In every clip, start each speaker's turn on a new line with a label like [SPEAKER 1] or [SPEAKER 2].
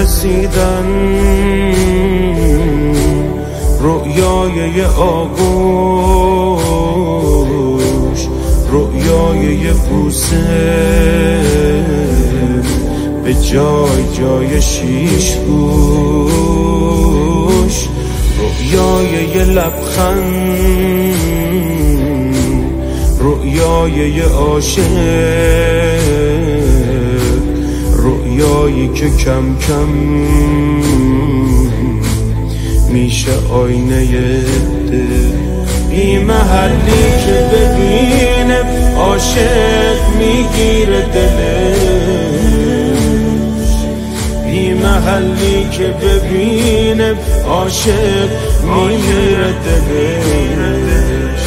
[SPEAKER 1] رسیدن، رؤیای یه آغوش، رؤیای یه بوسه به جای جای شیش گوش، رؤیای یه لبخند، رؤیای یه عاشق، رؤیایی که کم کم میشه آینه دل. بی محلی که ببینه عاشق میگیره دلش، بی محلی که ببینه عاشق میگیره دلش.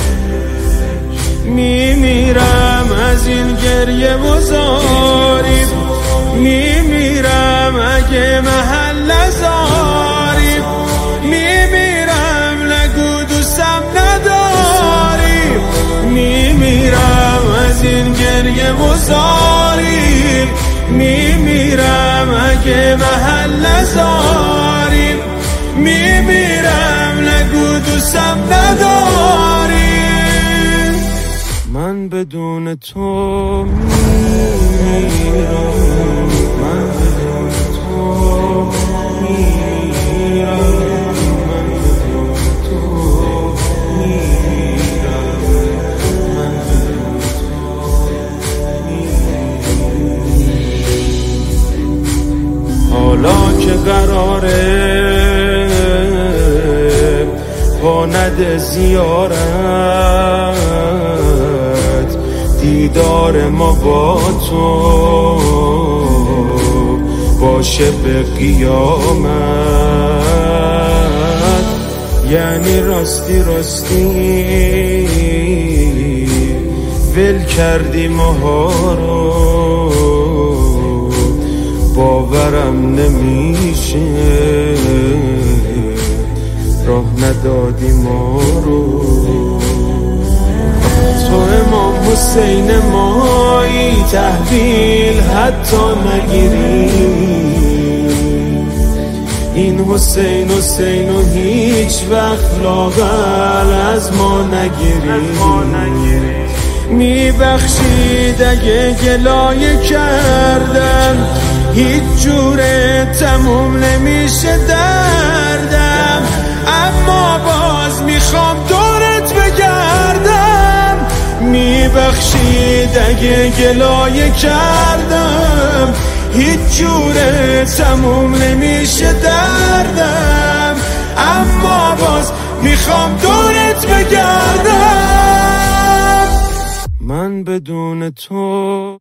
[SPEAKER 1] میمیرم از این گریه و زاری، میمیرم اگه محل زاری، میمیرم نگو دوستم نداری، میمیرم از این گریه و زاری، میمیرم اگه محل زاری، میمیرم نگو دوستم نداری. من بدون تو میمیرم، من بدون تو میمیرم، من بدون تو میمیرم، من بدون تو میمیرم. حالا که قراره پا نده زیارت، دیدار ما با تو باشه به قیامت، یعنی راستی راستی ول کردی ماها رو، باورم نمیشه راه ندادی ما رو. تو امام حسین مایی، تحویل حتی نگیری، این حسین حسین و هیچ وقت لاغر از ما نگیری. میبخشید اگه گلایه کردم، هیچ جوره تموم نمیشه دردم، اما باز میخوام دورت بگردم. میبخشید اگه گلایه کردم، هیچ جوره تموم نمیشه دردم، اما باز میخوام دورت بگردم. من بدون تو